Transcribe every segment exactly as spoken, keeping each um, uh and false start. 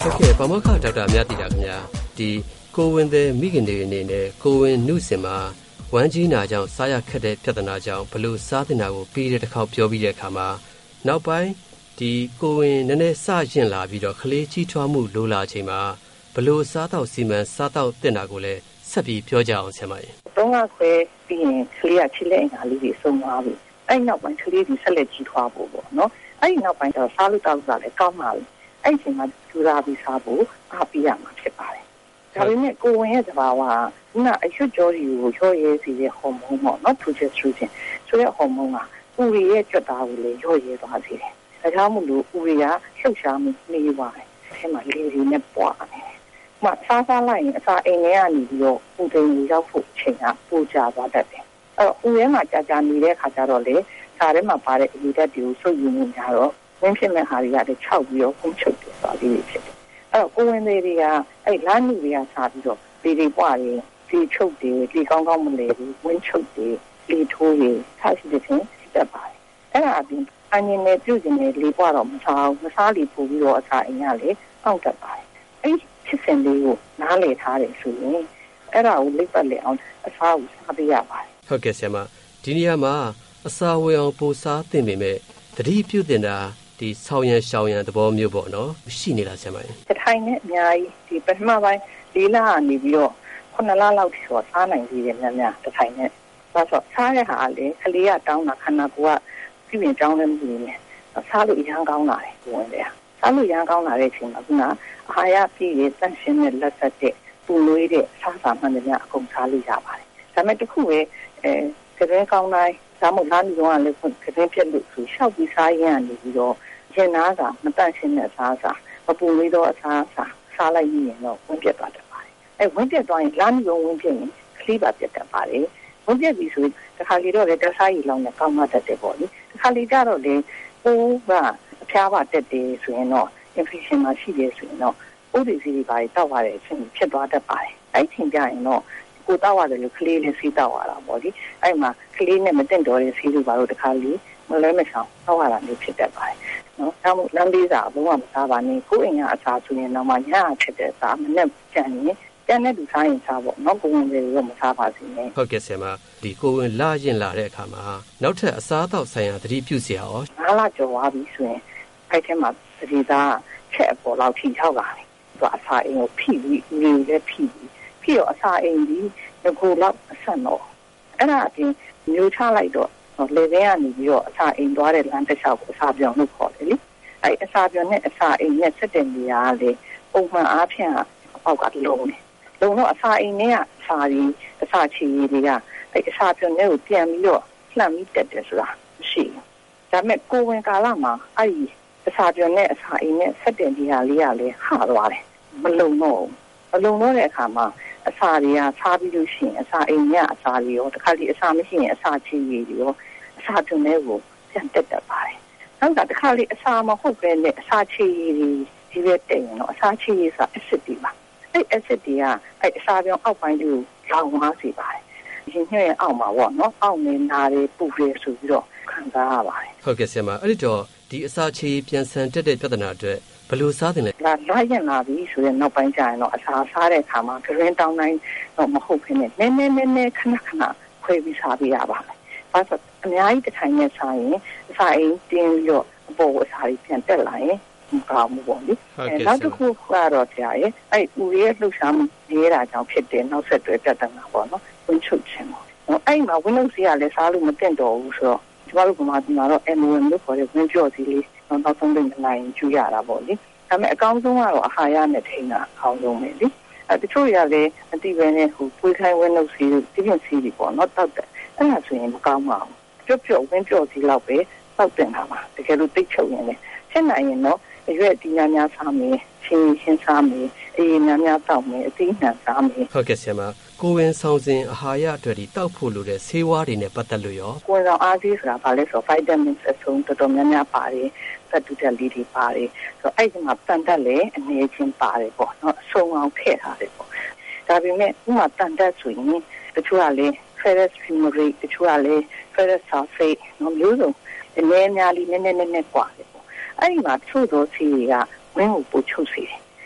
Okay, ဘာမခဒေါက်တာမြတ်တည်တာခင်ဗျာဒီကိုဝင်တဲ့မိခင်တွေအနေနဲ့ကိုဝင်နှုစင်မှာဝမ်းကြီးနာကြောင့်စားရခက်တဲ့ပြဿနာကြောင့်ဘလို့စားတင်တာကိုပြီးတဲ့တစ်ခေါက်ပြောပြီးတဲ့အခါမှာနောက်ပိုင်းဒီကိုဝင်နည်းနည်းစရင်လာပြီးတော့ကလေးကြီးထွားမှုလိုလာချိန်မှာဘလို့စားတော့စီမံစားတော့တင်တာကိုလည်းဆက်ပြီးပြောကြအောင်ဆရာမကြီးတော့ကခွဲပြီးရင်ကလေးကချစ်လက်အင်္ဂါလေးတွေဆုံးသွားပြီအဲ့နောက်ပိုင်းကလေးတွေဆက်လက်ကြီးထွားဖို့ပေါ့နော်အဲ့နောက်ပိုင်းတော့စားလို့တောက်စားလဲကောင်းပါပြီအဲ့ဒီမှာကျူရာပြီးစားဖို့အားပေးရမှာဖြစ်ပါတယ်ဒါပေမဲ့ကိုဝင်ရဲ့သဘာဝကနာအရွှတ်ကြောကြီးကိုရောရဲစီတဲ့ဟော်မုန်းပေါ့နော် progesterone ဆိုတဲ့ဟော်မုန်းကဦးရရဲ့ကြွတာကိုလည်းရောရဲသွားစေတယ်ဒါကြောင့်မို့လို့ဦးရကလှုပ်ရှားမှုနေပါတယ်အဲမှာလေးလေးနဲ့ပွားနေတယ်မစားစားလိုက်ရင်အစာအိမ်ထဲကနေပြီးတော့ဦးတိမ်ကိုရောက်ဖို့အချိန်ကပိုကြသွားတတ်တယ်အဲ့တော့ဦးရဲမှာကြာကြာနေတဲ့ခါကျတော့လေစားထဲမှာပါတဲ့အရည်ဓာတ်တွေကိုစုပ်ယူနေကြတော့ဝင်းဖြစ်မဲ့ဟာတွေကလည်းခြောက်ပြီးတော့ခုန်ချုပ်တယ်ဆိုတာလေးဖြစ်တယ်အဲ့တော့ကိုဝင်သေးတွေကအဲ့လမ်းလူတွေကစားပြီးတော့ဒီတွေပွားတယ်ဒီချုပ်တယ်ဒီကောင်းကောင်းမလဲဘူးဝင်းချုပ်တယ်လေထိုးတယ်ထားရှိတဲ့ချင်းတက်ပါတယ်အဲ့ဒါအပြင်အငင်းနဲ့ပြုတ်နေလေပွားတော့မစားဘူးမစားလီပို့ပြီးတော့အစာအိမ်ကလေအောက်တက်ပါတယ်အဲ့ဖြစ်စဉ်လေးကိုနားလည်ထားတယ်ဆိုရင်အဲ့ဒါကိုလိပ်ပတ်လေအောင်အစားကိုစားပေးရပါတယ်ဟုတ်ကဲ့ဆရာမဒီနေရာမှာအစာဝယ်အောင်ပို့စားတင်ပေမဲ့တတိပြုတ်တင်တာဒီဆောင်းရံရှောင်းရံသဘောမျိုးပေါ့နော်ရှိနေလားဆရာမကြီးတထိုင်နဲ့အများကြီးဒီပထမပိုင်းလေးလကနေပြီးတော့ခုနှစ်လလောက်ထိဆိုစားနိုင်သေးတယ်များများတထိုင်နဲ့ဒါဆိုစားရဟာလေကလေးကတောင်းတာခန္ဓာကိုယ်ကပြင်းပြင်းတောင်းနေနေတယ်စားလို့ရမ်းကောင်းလာတယ်ကိုဝင်တယ်စားလို့ရမ်းကောင်းလာတဲ့အချိန်မှာခုနအာဟာရပြည့်ရဲ့တန့်ရှင်းတဲ့လက်ဆက်တဲ့ပူနွေးတဲ့စားစာမှန်တယ်များအကုန်စားလို့ရပါတယ်ဒါပေမဲ့တခုပဲအဲကလေးကောင်းတိုင်းစားမို့လားမျိုးကလည်းကလေးပြက်လို့ဆိုရှောက်ပြီးစားရရင်နေပြီးတော့ရင်နာကမတန့်ရှင်းတဲ့အစားအစာမပူနွေးတော့အစားအစာစားလိုက်ရင်တော့ဝင်ပြတ်သွားတယ်ပါတယ်အဲဝင်ပြတ်သွားရင်လားမျိုးဝင်ပြတ်ရင်ကလေးပါပြတ်တတ်ပါတယ်ဝင်ပြတ်ပြီဆိုတခါလေတော့လေတစားရီလောင်းနဲ့ကောင်းမှတတ်တယ်ပေါ့လေတခါလေကြတော့လေပိုးကအဖျားပါတက်တယ်ဆိုရင်တော့ infection မှာရှိတယ်ဆိုရင်တော့ဥဒိစီတွေပါတောက်ရတဲ့အချိန်ဖြစ်သွားတတ်ပါတယ်အဲ့ဒီချိန်ကြရင်တော့ကိုတောက်ရတယ်လို့ကလေးနဲ့စီးတောက်ရတာပေါ့လေအဲ့မှာကလေးနဲ့မတင့်တော်တဲ့စီးလို့ပါတော့တခါလေမလဲမဆောင်တောက်ရတာမျိုးဖြစ်တတ်ပါတယ်နော်ဒါမှမဟုတ်လမ်းလေးစာဘုံကမစားပါနဲ့ကိုယ်အိမ်ကအစားဆိုရင်တော့မှညဖြစ်တဲ့စားမနဲ့ကြံရင်ကြံတဲ့လူစားရင်စားပေါ့နော်ကိုဝင်တွေတော့မစားပါစေနဲ့ဟုတ်ကဲ့ဆရာမဒီကိုဝင်လာရင်လာတဲ့အခါမှာနောက်ထပ်အစားအသောက်ဆိုင်ရာသတိပြုစရာရောငါးလကျော်သွားပြီဆိုရင်အဲ့ထဲမှာသတိသားချက်အပေါ်လောက်ထိရောက်လာတယ်သူအစာအိမ်ကိုဖိပြီးဦးလေးလည်းဖိပြီးဖိတော့အစာအိမ်ကြီးကိုလောက်အဆက်တော့အဲ့ဒါအပြင်မျိုးချလိုက်တော့လေဘဲကနေပြီးတော့အစာအိမ်သွားတဲ့လမ်းတစ်လျှောက်ကိုအစာပြောင်းလို့ခေါ်တယ်လေအဲ့အစာပြောင်းနဲ့အစာအိမ်နဲ့ဆက်တဲ့နေရာကလေပုံမှန်အားဖြင့်အပေါက်ကလုံးနေလုံးတော့အစာအိမ်နဲ့အစာကြီးအစာချီတွေကအဲ့အစာပြောင်းနဲ့ကိုပြန်ပြီးတော့လှမ်းပြီးတက်တယ်ဆိုတာမရှိဘူးဒါပေမဲ့ကိုဝင်ကာလမှာအဲ့ဒီအစာပြောင်းနဲ့အစာအိမ်နဲ့ဆက်တဲ့နေရာလေးကလေဟာသွားတယ်မလုံတော့မလုံတော့တဲ့အခါမှာအစာတွေကစားပြီးလို့ရှိရင်အစာအိမ်ကအစာတွေရောတခါလေအစာမရှိရင်အစာချီတွေရောအစာတွင်လေးကိုပြန်တက်တတ်ပါတယ်။နောက်ကတခါလေအစာမဟုတ်ပဲနဲ့အစာချီတွေဒီပဲတက်ရင်တော့အစာချီရေးဆို acid တွေပါ။အဲ့ acid တွေကအဲ့အစာပြောင်းအောက်ပိုင်းကိုလောင်သွားစေပါတယ်။ရင်ညွှဲ့ရဲ့အောက်မှာပေါ့နော်။အောက်နေနာတွေပူရဲဆိုပြီးတော့ခံစားရပါတယ်။ဟုတ်ကဲ့ဆရာမအဲ့ဒီတော့ဒီအစာချီပြန်ဆန်တက်တဲ့ပြဿနာအတွက်ဘယ်လိုစားတင်လဲလာလာရင်လာပြီဆိုရင်နောက်ပိုင်းကျရင်တော့အစာစားတဲ့အခါမှာဂရင်းတောင်းတိုင်းတော့မဟုတ်ခင်နဲ့နည်းနည်းနည်းနည်းခဏခဏခွဲပြီးစားပြရပါမယ်။ဘာလို့အများကြီးတစ်ထိုင်နဲ့စားရင်အစာအိမ်တင်းပြီးတော့အပေါ်အစာကြီးပြန်တက်လာရင်မကောင်းဘူးပေါ့လေ။အဲနောက်တစ်ခုကတော့ကြာရဲ့အဲ့ဦးရဲ့လှုပ်ရှားမှုရေးတာကြောင့်ဖြစ်တဲ့နောက်ဆက်တွဲပြဿနာပေါ့နော်။ဝင်ချုပ်ခြင်းပေါ့။အဲ့မှာဝင်လို့စီရလဲစားလို့မတင်တော့ဘူးဆိုတော့ကျမတို့ကမှဒီမှာတော့ M O M လို့ခေါ်တဲ့ဝင်ကြော့စီလေးနောက်ဆုံးတဲ့နိုင်ကျူရတာပေါ့လေဒါပေမဲ့အကောင်းဆုံးကတော့အာဟာရနဲ့ထိန်းတာအကောင်းဆုံးပဲလေအဲတချို့ရလည်းအတိပဲနဲ့ဟိုပွေးခိုင်းဝင်းလို့စီလို့ပြင်းစီတွေပေါ့နော်တောက်တယ်အဲ့ဒါဆိုရင်မကောင်းပါဘူးပြုတ်ပြုတ်ဝင်းပြုတ်စီလောက်ပဲတောက်တင်တာပါတကယ်လို့တိတ်ချုပ်ရင်လည်းချက်နိုင်ရင်တော့အရွက်ဒီများများစားမယ်ချင်းချင်းစားမယ်အေးများများတောက်မယ်အသီးနှံစားမယ်ဟုတ်ကဲ့ဆရာမကိုဝင်ဆောင်စဉ်အာဟာရအတွက်ဒီတောက်ဖို့လိုတဲ့ဆေးဝါးတွေနဲ့ပတ်သက်လို့ရောကိုဝင်ဆောင်အားကြီးဆိုတာဘာလဲဆိုတော့ vitamins အစုံတော်တော်များများပါတယ်သတ္တုဓာတ်လေးတွေပါတယ်ဆိုတော့အဲ့ဒီမှာတန်တက်လည်းအနေချင်းပါတယ်ပေါ့နော်အစုံအောင်ထည့်ထားတယ်ပေါ့ဒါပေမဲ့ဥမာတန်တက်ဆိုရင်တချို့ကလည်း ferrous fumarate တချို့ကလည်း ferrous sulfate နော်မျိုးစုံအနေများလေးနည်းနည်းနည်းနည်းကွာတယ်ပေါ့အဲ့ဒီမှာချို့သောဆေးတွေကဝင်းကိုပို့ချုပ်စေတယ်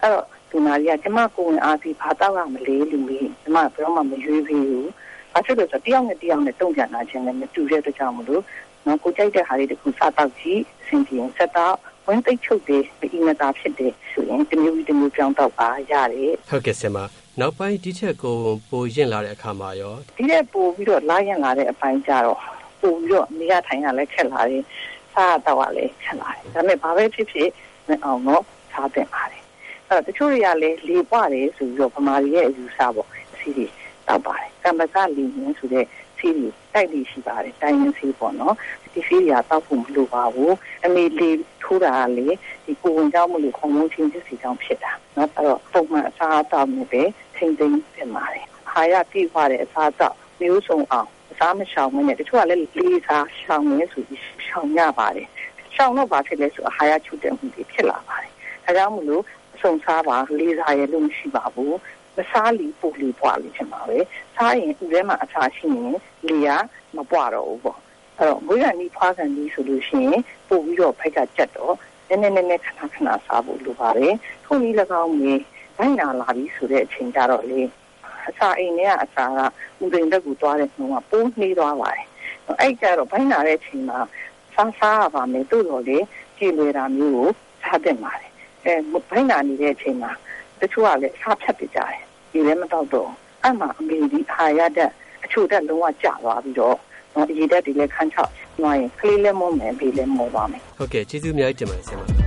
အဲ့တော့ဒီနာရီကကျမကိုယ်အားဖြင့်ဘာတော့ရမလဲလူကြီးကျမဘယ်တော့မှမရွေးဘူးဘာဖြစ်လို့ဆိုတယောက်နဲ့တယောက်နဲ့တုံ့ပြန်လာခြင်းလည်းမတူတဲ့အတွက်ကြောင့်မလို့နော်ကိုကြိုက်တဲ့ဟာတွေတခုစားတော့ကြည့်အဆင်ပြေဆက်တော့ဝင်သိချုပ်တယ်ဒီမတာဖြစ်တယ်ဆိုရင်တမျိုးတမျိုးကြောင်းတော့ပါရတယ်ဟုတ်ကဲ့ဆင်မနောက်ပိုင်းဒီချက်ကိုပိုရင်လာတဲ့အခါမှာရောဒီတဲ့ပို့ပြီးတော့လာရင်လာတဲ့အပိုင်းကြတော့ပို့ပြီးတော့နေရထိုင်ရလဲခက်လာတယ်စားတော့လည်းခက်လာတယ်ဒါပေမဲ့ဘာပဲဖြစ်ဖြစ်မအောင်တော့စားတင်ပါတယ်အဲ့တော့တချို့တွေကလည်းလေပွားတယ်ဆိုပြီးတော့ဗမာတွေရဲ့အယူဆပေါ့စီးတွေတောက်ပါတယ်ကမ္ဘာစားလီနင်းဆိုတဲ့စီးတွေတိုက်လိရှိပါတယ်တိုင်းရင်းစီးပေါ့နော်ဒီစီးတွေကတောက်ဖို့မလိုပါဘူးအမေလေးထိုးတာလေဒီကိုဝင်ကြောင်းမလို့ခုံလုံးချင်းစစ်စီကြောင်းဖြစ်တာနော်အဲ့တော့ပုံမှန်အစားအသောက်နဲ့ပဲထိမ့်သိမ်းပြင်ပါတယ်ဟာရပြည့်သွားတဲ့အစားအသောက်မျိုးစုံအောင်အစားမရှောင်မနဲ့တချို့ကလည်းလေးစားရှောင်နေဆိုပြီးရှောင်ရပါတယ်ရှောင်တော့ဘာဖြစ်လဲဆိုအဟာရချုပ်တဲ့မှုတွေဖြစ်လာပါတယ်ဒါကြောင့်မလို့စုံစားပါလေးစားရလို့မရှိပါဘူးမစားလီပိုလီပွားလို့ချင်ပါပဲစားရင်ဥထဲမှာအစာရှိရင်လေကမပွားတော့ဘူးပေါ့အဲ့တော့မွေးရနီးဖွားကန်ဒီဆိုလို့ရှိရင်ပို့ပြီးတော့ဖိုက်ကကြက်တော့နည်းနည်းနည်းနည်းခဏခဏစားဖို့လိုပါတယ်ထုံကြီး၎င်းကြီးဘိုင်းနာလာပြီးဆိုတဲ့အချိန်ကြတော့လေအစာအိမ်ထဲကအစာကဥဒိန်တက်ကိုသွားတဲ့နှုံးကပိုးနှေးသွားပါတယ်အဲ့ကြတော့ဘိုင်းနာတဲ့အချိန်မှာစားစားရပါမယ်တို့တော့လေကြည်လွယ်တာမျိုးကိုစားတင်ပါတယ်အဲဘိုင်းနာနေတဲ့အချိန်မှာတချို့ကလည်းစားဖြတ်ပြကြတယ်ဒီလည်းမတော့တော့အဲ့မှာအမေဒီအာရတဲ့အချို့တက်လုံးဝကျသွားပြီးတော့အရေးတက်ဒီလည်းခန်းချောက်သွားရင်ကလေးလည်းမုန်းမယ်ဘေးလည်းမောသွားမယ်ဟုတ်ကဲ့ကျေးဇူးအများကြီးတင်ပါတယ်ဆရာမ